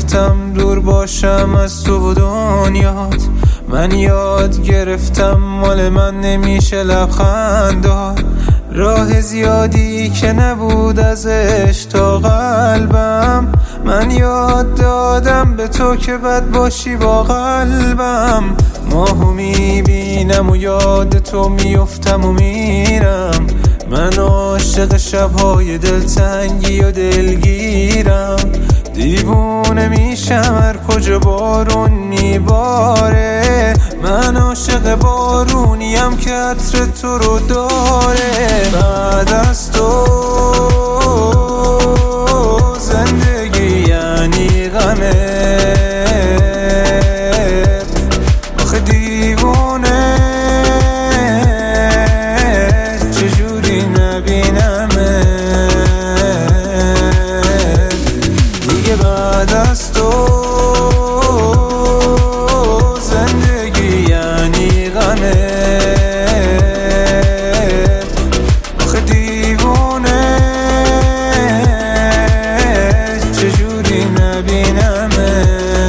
گفتم دور باشم از تو و دنیات. من یاد گرفتم مال من نمیشه لبخند داد. راه زیادی که نبود ازش تا قلبم. من یاد دادم به تو که بد باشی با قلبم. ماهو میبینم و یاد تو میفتم و میرم. من عاشق شبهای دلتنگی و دلگیرم. دیوونه میشم هر کجا بارون میباره. من عاشق بارونیم که عطر تو رو داره. بعد از تو زندگی یعنی غمه. آخه دیوونه چجوری نبینمه دیگه. بعد از تو زندگی یعنی غمه. آخه دیوونه چجوری نبینمه.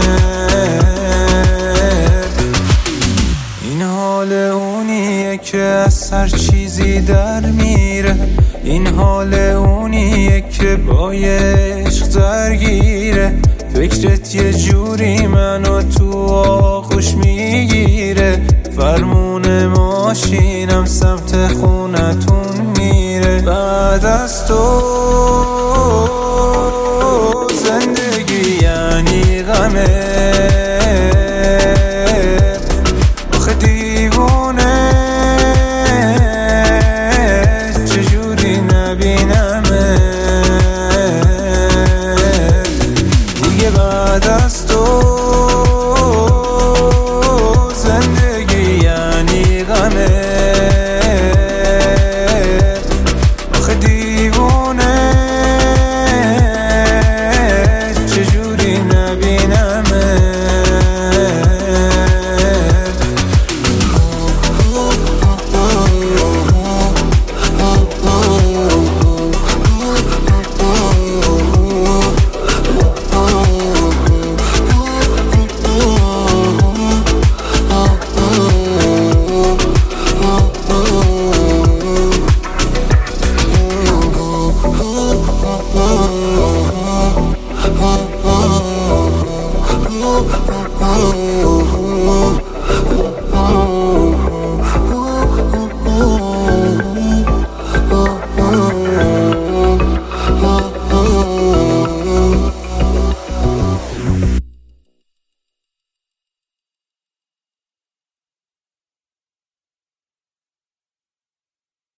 این حال اونیه که از هر چیزی در میره. این حال اونیه که با عشق درگیره. فکرت یه جوری منو تو آغوش میگیره. فرمون ماشینم سمت خونتون میره. بعد از تو